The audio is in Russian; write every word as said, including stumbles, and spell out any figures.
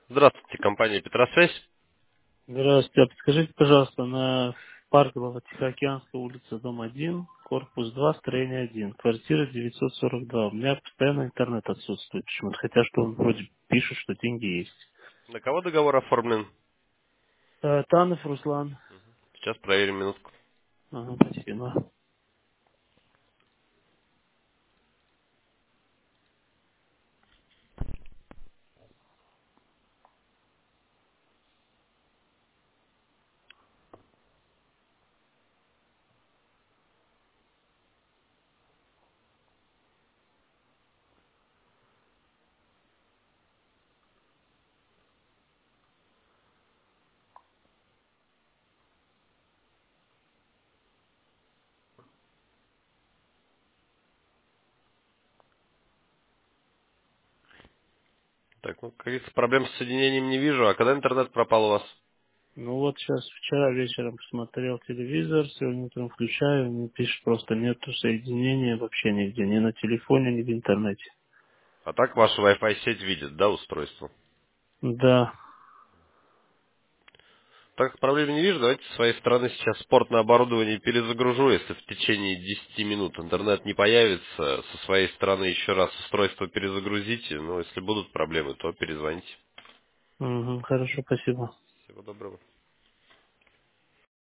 Здравствуйте, компания Петросвязь. Здравствуйте. А подскажите, пожалуйста, на Паркового Тихоокеанская улица, дом один, корпус два, строение один, квартира девятьсот сорок два. У меня постоянно интернет отсутствует почему-то, хотя что он вроде пишет, что деньги есть. На кого договор оформлен? Э, Танов Руслан. Сейчас проверим минутку. Ага, спасибо. Так, ну, как говорится, проблем с соединением не вижу. А когда интернет пропал у вас? Ну вот сейчас вчера вечером посмотрел телевизор, сегодня утром включаю, мне пишет просто нету соединения вообще нигде, ни на телефоне, ни в интернете. А так ваша Wi-Fi сеть видит, да, устройство? Да. Так как проблем не вижу, давайте с своей стороны сейчас спортное оборудование перезагружу. Если в течение десяти минут интернет не появится, со своей стороны еще раз устройство перезагрузите. Ну, если будут проблемы, то перезвоните. Угу, хорошо, спасибо. Всего доброго.